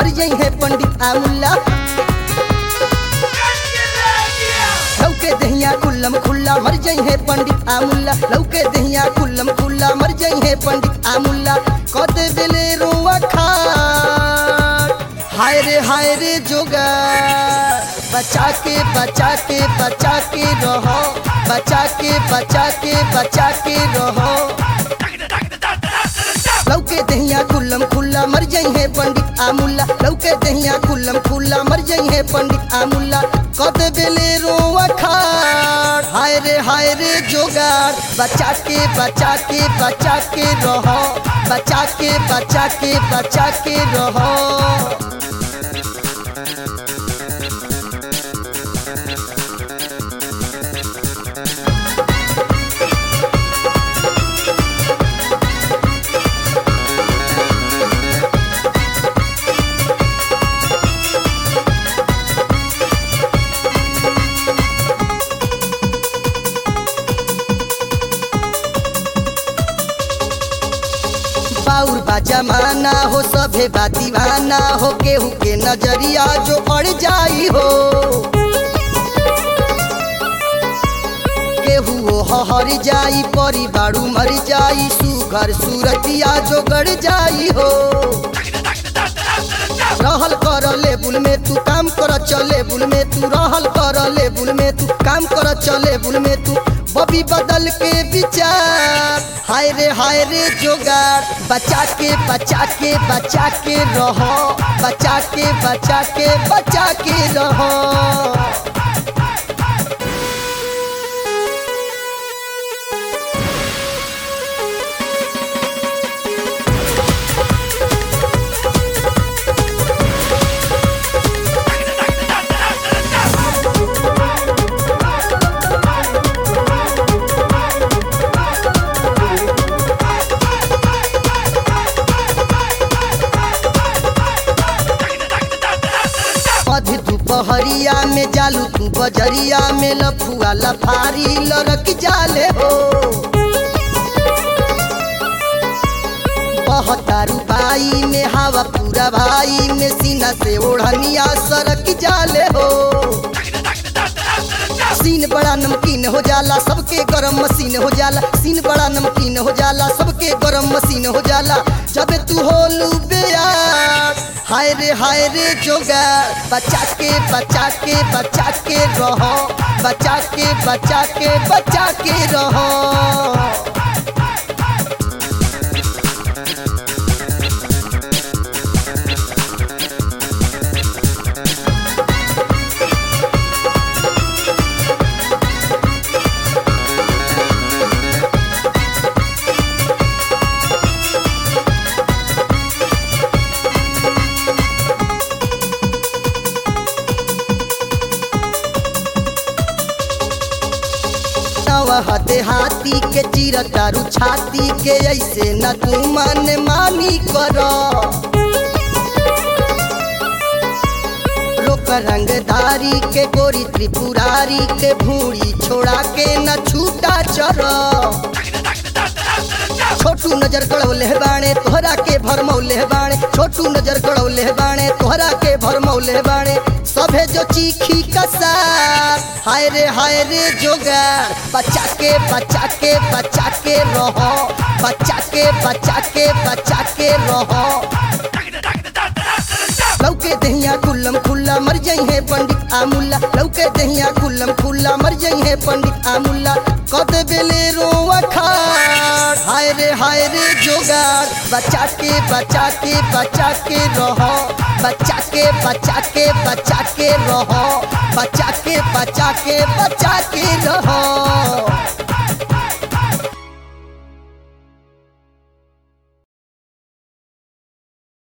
मर जाई है पंडित आमुल्ला। लौके दहिया खुल्लम खुल्ला मर जाई है पंडित आमुल्ला। लौके दहिया खुल्लम खुल्ला मर जाई है पंडित आमुल्ला। कदे बेले रोआ खाट हाय रे जोगा बचा के रहो, बचा के रहो। लौके दहिया खुल्लम खुल्ला मर जाई है पंडित आमुल्ला। लौके दहिया खुल्लम खुल्ला मर जाई है पंडित आमुल्ला। कद बेले रोआ खाड़ हाय रे जोगाड़ बचा के रहो, बचा के रहो। बाउर बा जमाना हो सभे बा दीवाना हो, केहू के नजरिया जो अड़ जाई हो। केहू हर जाई परी बाड़ू मर जाई, सुघर सूरतिया जो गड़ जाई हो। रहल कर लेबुल में तू काम कर चले बुल में तू, रहल कर लेबुल में तू काम कर चले बुल में तू। बबी बदल के विचार हाय रे जोगाड़ बचा के रहो, बचा के रहो। अधी दोपहरिया में जालू तू बजरिया में, लफुआ लफारी लड़क जाले हो। बहतारू बाई में हवा पूरा भाई में, सीना से ओढ़निया सरक जाले हो। सीन बड़ा नमकीन हो जाला सबके गरम मशीन हो जाला, सीन बड़ा नमकीन हो जाला सबके गरम मशीन हो जाला। जब तू होलू बेयार हाय रे जोगाड़ बचा के रहो, बचा के रहो। हते हाथी के चीर तारू छाती के, ऐसे न तू मन मानी करो। लोक रंगधारी के गोरी त्रिपुरारी के, भूड़ी छोड़ा के न छूटा चरो। छोटू नजर गड़ौले बाणे तोहरा के भरमौले बाणे, छोटू नजर गड़ौले बाणे तोहरा के भरमौले बाणे। सभे जो चीखी कसार हाय रे जोगाड़ बचा के रहो, बचा के रहो। लौके दहिया खुल्लम खुल्ला मर जाई है पंडित आमुल्ला। लौके दहिया खुल्लम खुल्ला मर जाई है पंडित आमुल्ला। कद बेले रोआ खाड़ हाय रे जोगाड़ बचा के रहो, बचा के रहो, बचा के रहो।